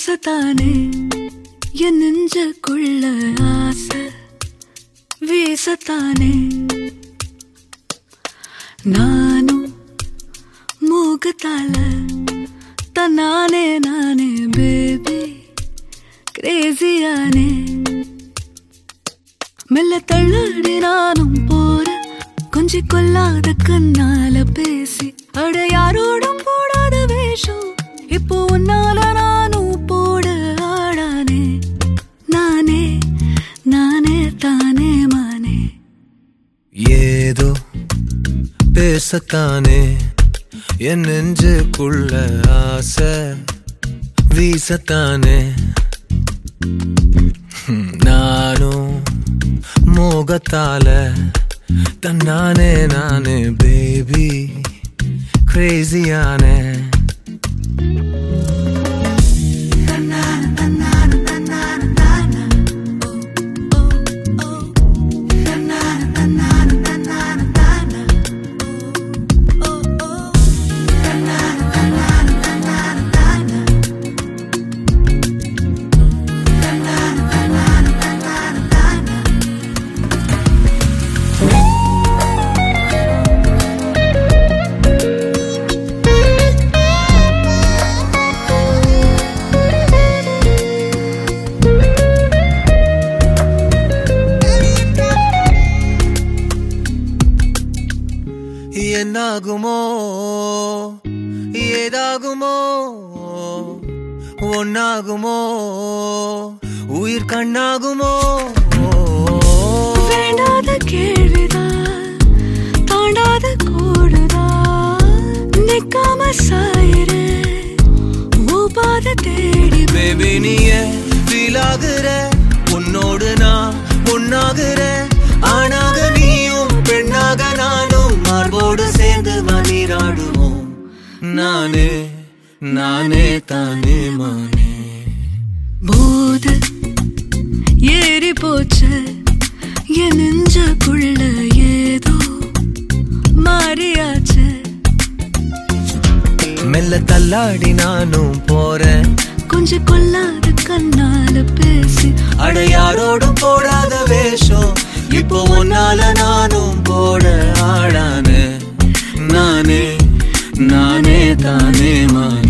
பேசத்தானே என் நெஞ்சுக்குள்ள ஆசை வீசத்தானே நானும் மூகத்தால தன்னானே நானே பேபி கிரேசியானே மெல்ல தள்ளாடி நானும் போறேன் கொஞ்சி கொல்லாத கண்ணால பேசி அட யாரோடும் போடாத வேஷம் இப்போ உன்னால நானும் போட ஆடானே நானே நானே தானே மானே ஏதோ பேசத்தானே என் நெஞ்சுக்குள்ள ஆசை வீசத்தானே நானும் மோகத்தால தன்னானே நானே பேபி கிரேசியானே என்னாகுமோ ஏதாகுமோ ஒன்னாகுமோ உயிர் கண்ணாகுமோ வேண்டாத கேள்விதான் தாண்டாத கோடுதான் நிக்காம சாயிரே ஊபாத தேடி பேபி நீய ஃபீல் ஆகுற உன்னோடு நான் ஒன்னாகுற ஆணாக நீயும் பெண்ணாக நானும் மார்போடு சேர்ந்து நீராடுவோம் நானே நானே தானே மானே போது ஏறி போச்சு என் நெஞ்சுக்குள்ள ஏதோ மாறியாச்சு மெல்ல தள்ளாடி நானும் போறேன் கொஞ்சம் கொல்லாத கண்ணால பேசி அட யாரோடும் போடாத வேஷம் இப்போ உன்னால நானும் போட ஆடானே நானே நானே தானே மானே